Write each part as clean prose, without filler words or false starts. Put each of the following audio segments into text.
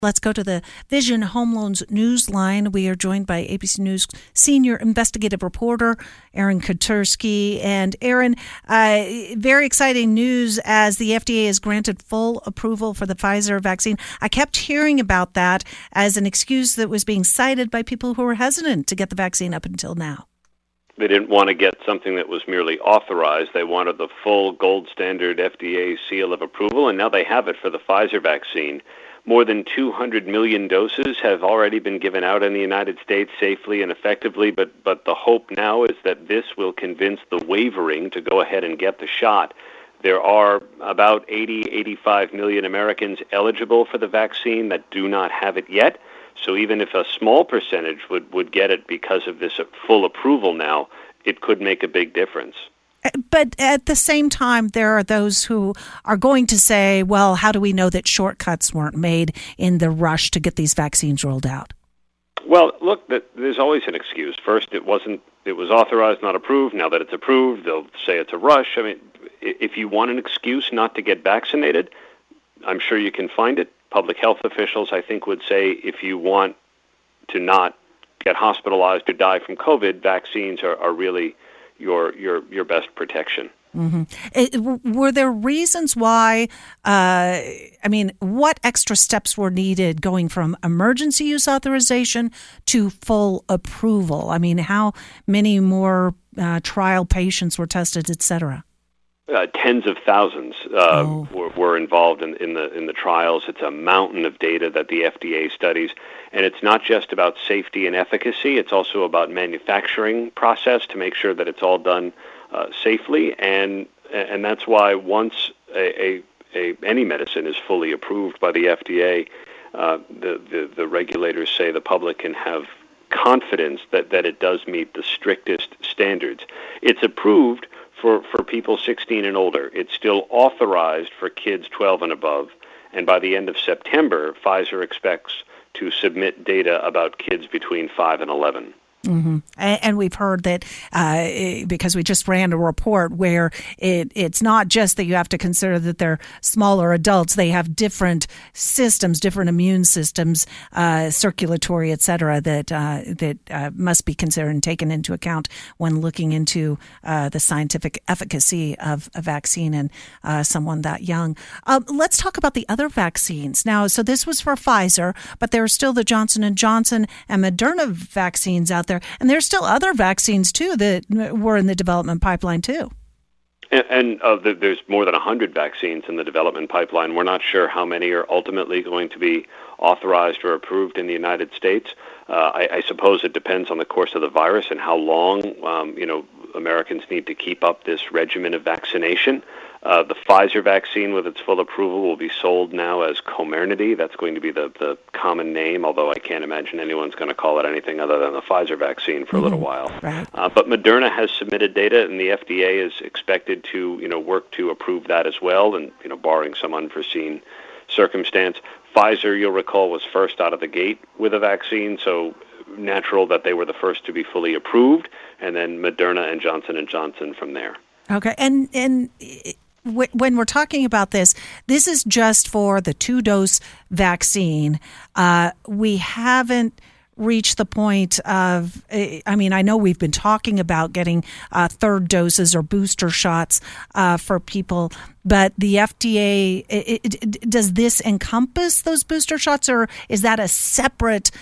Let's go to the Vision Home Loans Newsline. We are joined by ABC News senior investigative reporter Aaron Katersky. And Aaron, very exciting news as the FDA has granted full approval for the Pfizer vaccine. I kept hearing about that as an excuse that was being cited by people who were hesitant to get the vaccine up until now. They didn't want to get something that was merely authorized. They wanted the full gold standard FDA seal of approval, and now they have it for the Pfizer vaccine. More than 200 million doses have already been given out in the United States safely and effectively, but the hope now is that this will convince the wavering to go ahead and get the shot. There are about 85 million Americans eligible for the vaccine that do not have it yet. So even if a small percentage would get it because of this full approval now, it could make a big difference. But at the same time, there are those who are going to say, well, how do we know that shortcuts weren't made in the rush to get these vaccines rolled out? Well, look, there's always an excuse. First, it was authorized, not approved. Now that it's approved, they'll say it's a rush. I mean, if you want an excuse not to get vaccinated, I'm sure you can find it. Public health officials, I think, would say if you want to not get hospitalized or die from COVID, vaccines are really your best protection. Mm-hmm. Were there reasons why, what extra steps were needed going from emergency use authorization to full approval? I mean, how many more trial patients were tested, et cetera? Tens of thousands were involved in the trials. It's a mountain of data that the FDA studies, and it's not just about safety and efficacy. It's also about manufacturing process to make sure that it's all done safely, and that's why once any medicine is fully approved by the FDA, the regulators say the public can have confidence that it does meet the strictest standards. It's approved for people 16 and older. It's still authorized for kids 12 and above. And by the end of September, Pfizer expects to submit data about kids between 5 and 11. Mm-hmm. And we've heard that because we just ran a report where it's not just that you have to consider that they're smaller adults. They have different systems, different immune systems, circulatory, et cetera, that must be considered and taken into account when looking into the scientific efficacy of a vaccine in someone that young. Let's talk about the other vaccines. Now, so this was for Pfizer, but there are still the Johnson & Johnson and Moderna vaccines out there. And there's still other vaccines, too, that were in the development pipeline, too. And there's more than 100 vaccines in the development pipeline. We're not sure how many are ultimately going to be authorized or approved in the United States. I suppose it depends on the course of the virus and how long, Americans need to keep up this regimen of vaccination. The Pfizer vaccine, with its full approval, will be sold now as Comirnaty. That's going to be the common name, although I can't imagine anyone's going to call it anything other than the Pfizer vaccine for a little while. Right. But Moderna has submitted data, and the FDA is expected to, work to approve that as well, and, barring some unforeseen circumstance. Pfizer, you'll recall, was first out of the gate with a vaccine, so natural that they were the first to be fully approved, and then Moderna and Johnson & Johnson from there. Okay, and when we're talking about this is just for the 2-dose vaccine. We haven't reached the point of, I know we've been talking about getting third doses or booster shots for people, but the FDA, does this encompass those booster shots, or is that a separate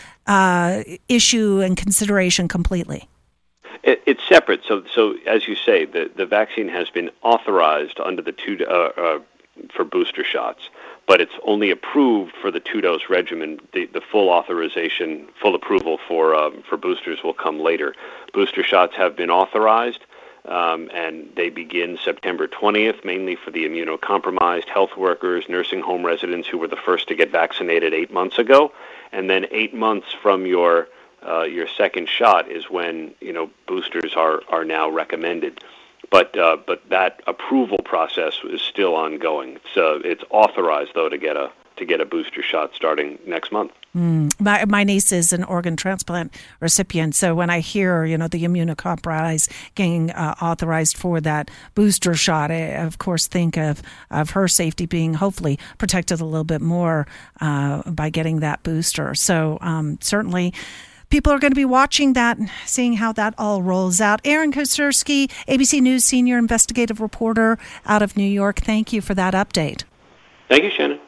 issue and consideration completely? It's separate. So as you say, the vaccine has been authorized under the for booster shots, but it's only approved for the 2-dose regimen. The full authorization, full approval for boosters will come later. Booster shots have been authorized, and they begin September 20th, mainly for the immunocompromised, health workers, nursing home residents who were the first to get vaccinated 8 months ago, and then 8 months from your second shot is when boosters are now recommended, but that approval process is still ongoing. It's authorized though to to get a booster shot starting next month. My niece is an organ transplant recipient, so when I hear, the immunocompromised getting authorized for that booster shot, I, of course, think of her safety being hopefully protected a little bit more by getting that booster. So certainly people are going to be watching that and seeing how that all rolls out. Aaron Kosterski, ABC News senior investigative reporter out of New York, thank you for that update. Thank you, Shannon.